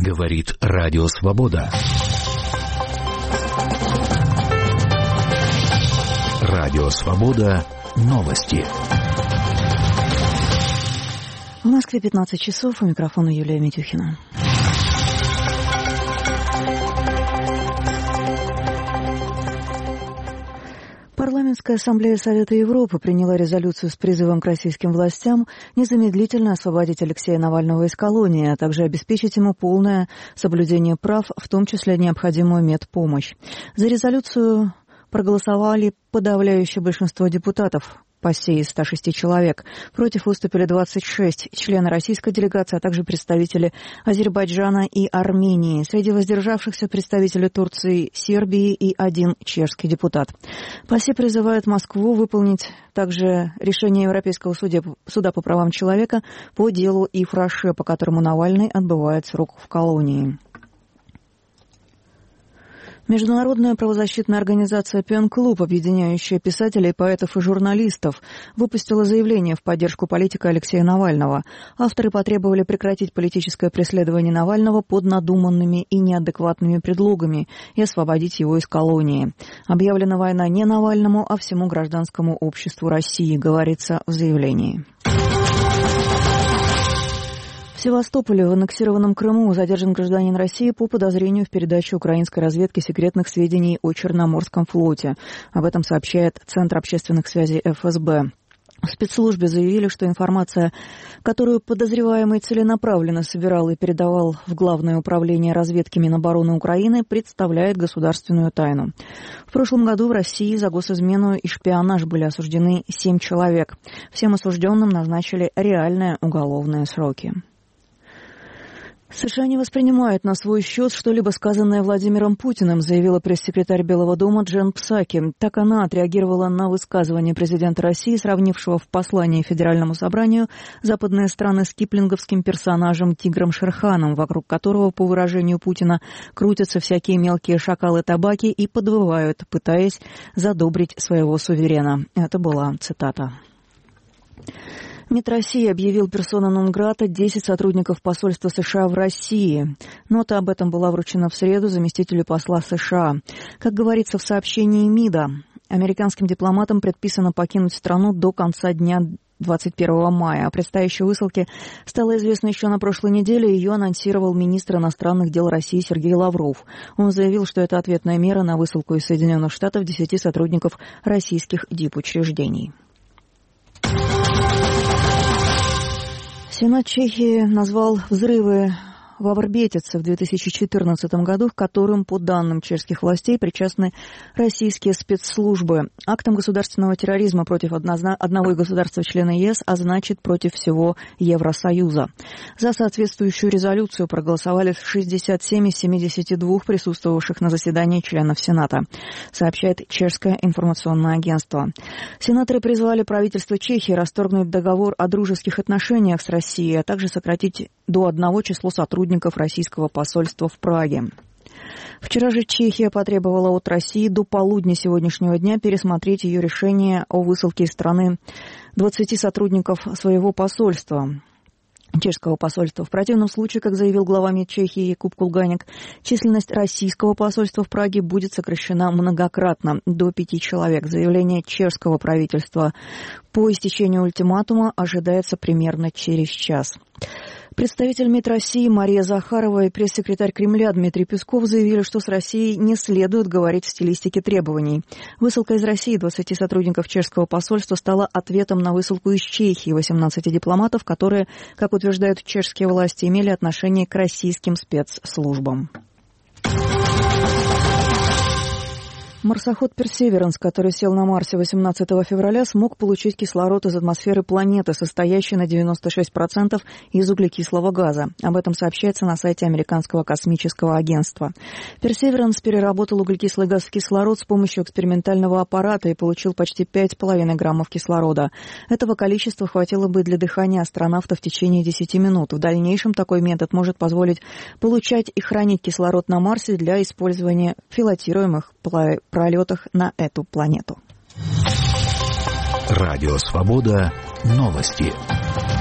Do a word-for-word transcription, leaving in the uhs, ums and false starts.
Говорит Радио Свобода. Радио Свобода. Новости. В Москве пятнадцать часов. У микрофона Юлия Митюхина. Парламентская ассамблея Совета Европы приняла резолюцию с призывом к российским властям незамедлительно освободить Алексея Навального из колонии, а также обеспечить ему полное соблюдение прав, в том числе необходимую медпомощь. За резолюцию проголосовали подавляющее большинство депутатов. По сей из ста шести человек. Против выступили двадцать шесть члены российской делегации, а также представители Азербайджана и Армении. Среди воздержавшихся представители Турции, Сербии и один чешский депутат. ПАСЕ призывает Москву выполнить также решение Европейского суда, суда по правам человека по делу Ифраше, по которому Навальный отбывает срок в колонии. Международная правозащитная организация «Пен-клуб», объединяющая писателей, поэтов и журналистов, выпустила заявление в поддержку политика Алексея Навального. Авторы потребовали прекратить политическое преследование Навального под надуманными и неадекватными предлогами и освободить его из колонии. Объявлена война не Навальному, а всему гражданскому обществу России, говорится в заявлении. В Севастополе, в аннексированном Крыму, задержан гражданин России по подозрению в передаче украинской разведки секретных сведений о Черноморском флоте. Об этом сообщает Центр общественных связей эф эс бэ. В спецслужбе заявили, что информация, которую подозреваемый целенаправленно собирал и передавал в Главное управление разведки Минобороны Украины, представляет государственную тайну. В прошлом году в России за госизмену и шпионаж были осуждены семь человек. Всем осужденным назначили реальные уголовные сроки. США не воспринимают на свой счет что-либо сказанное Владимиром Путиным, заявила пресс-секретарь Белого дома Джен Псаки. Так она отреагировала на высказывание президента России, сравнившего в послании Федеральному собранию западные страны с киплинговским персонажем Тигром Шерханом, вокруг которого, по выражению Путина, крутятся всякие мелкие шакалы-табаки и подвывают, пытаясь задобрить своего суверена. Это была цитата. МИД России объявил персона нон-грата десять сотрудников посольства США в России. Нота об этом была вручена в среду заместителю посла США. Как говорится в сообщении МИДа, американским дипломатам предписано покинуть страну до конца дня двадцать первого мая. О предстоящей высылке стало известно еще на прошлой неделе. Ее анонсировал министр иностранных дел России Сергей Лавров. Он заявил, что это ответная мера на высылку из Соединенных Штатов десяти сотрудников российских дипучреждений. Сенат Чехии назвал взрывы в Аврбетице в две тысячи четырнадцатом году, к которым, по данным чешских властей, причастны российские спецслужбы. Актом государственного терроризма против одного государства-члена ЕС, а значит против всего Евросоюза. За соответствующую резолюцию проголосовали шестьдесят семь из семидесяти двух присутствовавших на заседании членов Сената, сообщает чешское информационное агентство. Сенаторы призвали правительство Чехии расторгнуть договор о дружеских отношениях с Россией, а также сократить до одного число сотрудников российского посольства в Праге. Вчера же Чехия потребовала от России до полудня сегодняшнего дня пересмотреть ее решение о высылке из страны двадцати сотрудников своего посольства. Чешского посольства. В противном случае, как заявил глава МИД Чехии Якуб Кулганик, численность российского посольства в Праге будет сокращена многократно, до пяти человек. Заявление чешского правительства по истечению ультиматума ожидается примерно через час. Представитель МИД России Мария Захарова и пресс-секретарь Кремля Дмитрий Песков заявили, что с Россией не следует говорить в стилистике требований. Высылка из России двадцати сотрудников чешского посольства стала ответом на высылку из Чехии восемнадцати дипломатов, которые, как утверждают чешские власти, имели отношение к российским спецслужбам. Марсоход «Персеверанс», который сел на Марсе восемнадцатого февраля, смог получить кислород из атмосферы планеты, состоящей на девяносто шесть процентов из углекислого газа. Об этом сообщается на сайте Американского космического агентства. «Персеверанс» переработал углекислый газ в кислород с помощью экспериментального аппарата и получил почти пять с половиной граммов кислорода. Этого количества хватило бы для дыхания астронавта в течение десяти минут. В дальнейшем такой метод может позволить получать и хранить кислород на Марсе для использования в пилотируемых пролетах на эту планету. Радио Свобода. Новости.